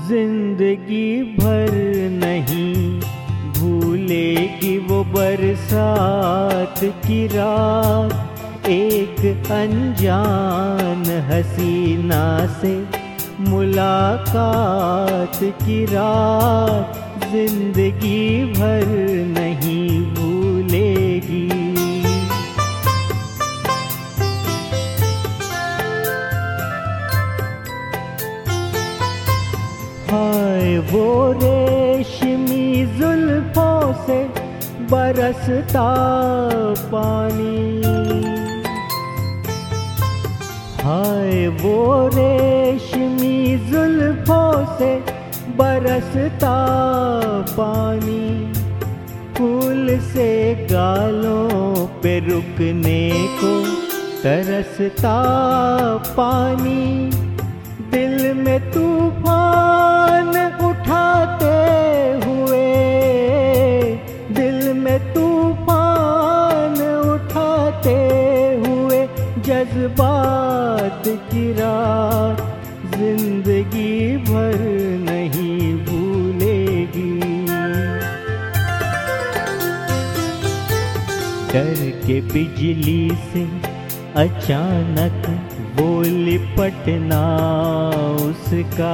जिंदगी भर नहीं भूलेगी वो बरसात की रात। एक अनजान हसीना से मुलाकात की रात जिंदगी भर नहीं भूलेगी। हाय वो रेशमी जुल्फों से बरसता पानी, हाय वो रेशमी जुल्फों से बरसता पानी। फूल से गालों पे रुकने को तरसता पानी। दिल में तूफान उठाते हुए, दिल में तूफान उठाते हुए जज्बात की रात जिंदगी भर नहीं भूलेगी। डर के बिजली से अचानक वो लिपटना उसका,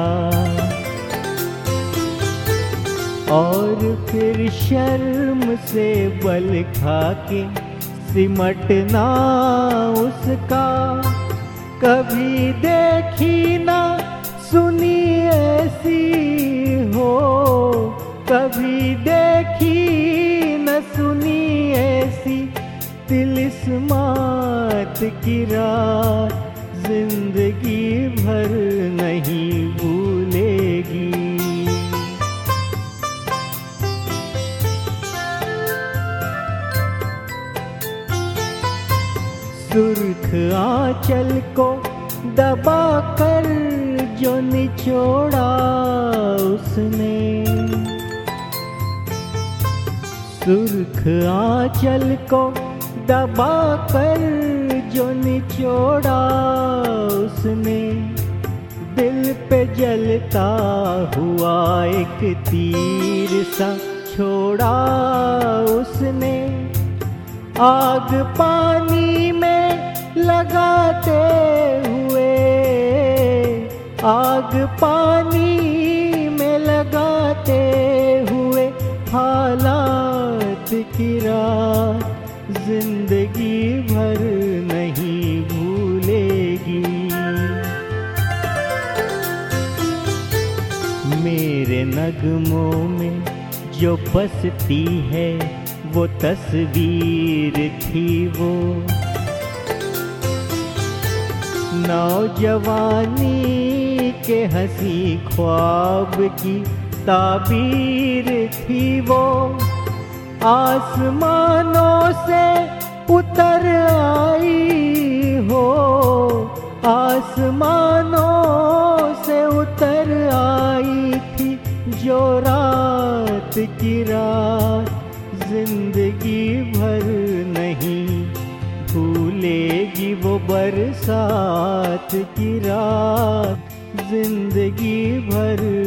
और फिर शर्म से बल खा के सिमटना उसका। कभी देखी ना सुनी ऐसी हो, कभी देखी न सुनी ऐसी तिलिस्मात की रात जिंदगी भर नहीं भूलेगी। सुर्ख आंचल को दबा कर जो निचोड़ा उसने, सुर्ख आंचल को दबा कर जो निचोड़ा उसने। दिल पे जलता हुआ एक तीर सा छोड़ा उसने। आग पानी में लगाते हुए, आग पानी में लगाते हुए हालात की रात जिंदगी भर नहीं भूलेगी। मेरे नगमों में जो बसती है वो तस्वीर थी वो, नौजवानी के हंसी ख्वाब की ताबीर थी वो। आसमानों से उतर आई हो, आसमानों से उतर आई थी जो रात की रात जिंदगी भर नहीं भूलेगी वो बरसात की रात जिंदगी भर